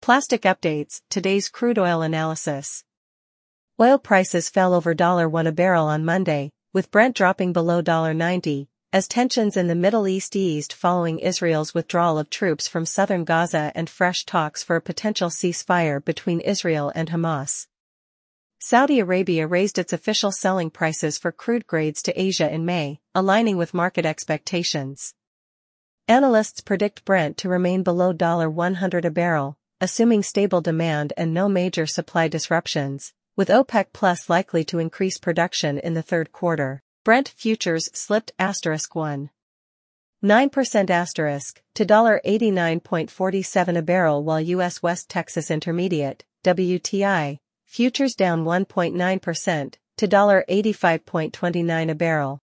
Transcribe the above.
Plastic updates, today's crude oil analysis. Oil prices fell over $1 a barrel on Monday, with Brent dropping below $90, as tensions in the Middle East eased following Israel's withdrawal of troops from southern Gaza and fresh talks for a potential ceasefire between Israel and Hamas. Saudi Arabia raised its official selling prices for crude grades to Asia in May, aligning with market expectations. Analysts predict Brent to remain below $100 a barrel, assuming stable demand and no major supply disruptions, with OPEC Plus likely to increase production in the third quarter. Brent futures slipped *1.9% to $89.47 a barrel, while U.S. West Texas Intermediate WTI futures down 1.9% to $85.29 a barrel.